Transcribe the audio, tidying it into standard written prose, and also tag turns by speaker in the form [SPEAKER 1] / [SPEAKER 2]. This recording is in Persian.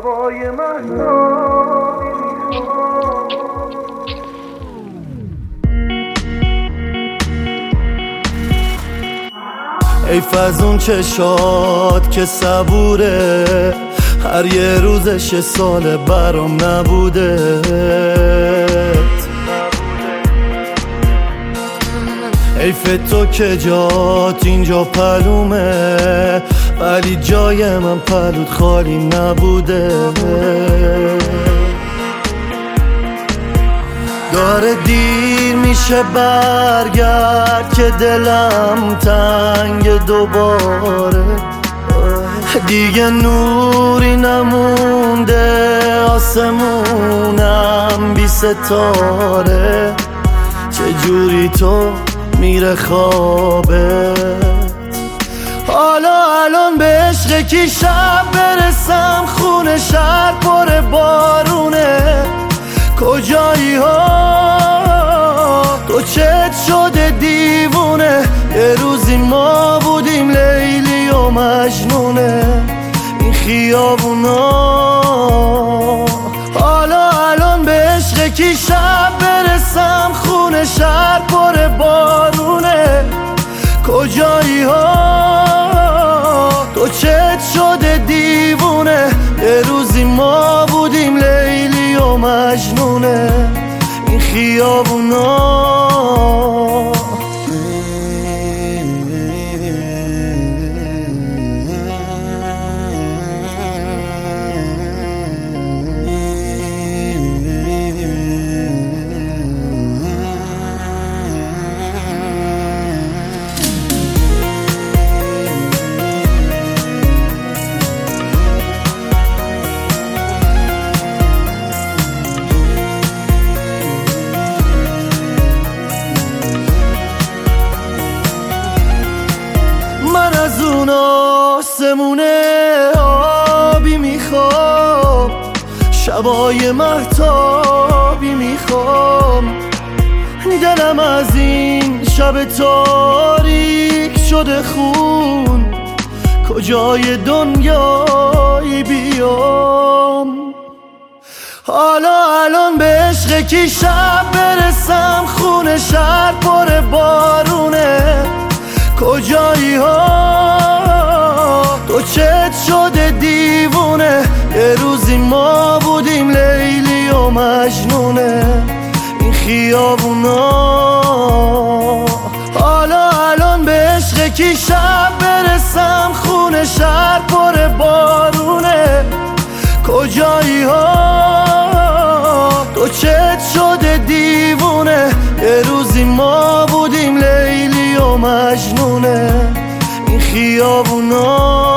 [SPEAKER 1] شبای مهتابی میخوام.
[SPEAKER 2] حیف از اون چشات که صبوره، هر یه روزش سال برام نبوده. حیف تو که جات اینجا پلومه، ولی جای من پلوت خالی نبوده. داره دیر میشه برگرد که دلم تنگ دوباره. دیگه نوری نمونده آسمونم بی ستاره. چجوری تو میره خوابت؟ حالا الان به عشق کی شب برسم؟ خونه شهر پر بارونه. کجایی ها تو چت شده دیوونه؟ یه روزی ما بودیم لیلی و مجنونه این خیابونا. حالا الان به عشق کی شب برسم؟ خونه شهر پر بارونه. کجایی ها تو چت شده دیوونه؟ یه روزی ما بودیم لیلی و مجنونه این خیابونا. از اون آسمونه آبی میخوام، شبای مهتابی میخوام. دلم از این شب تاریک شده خون، کجای دنیایی بیام؟ حالا الان به عشق کی شب برسم؟ خونه شهر پر بارونه. کجایی ها تو چت شده دیوونه؟ یه روزی ما بودیم لیلی و مجنونه این خیابونا. حالا الان به عشق کی شب برسم؟ خونه شهر پر بارونه. کجایی ها تو چت شده دیوونه؟ یه روزی ما بودیم لیلی و مجنونه این خیابونا.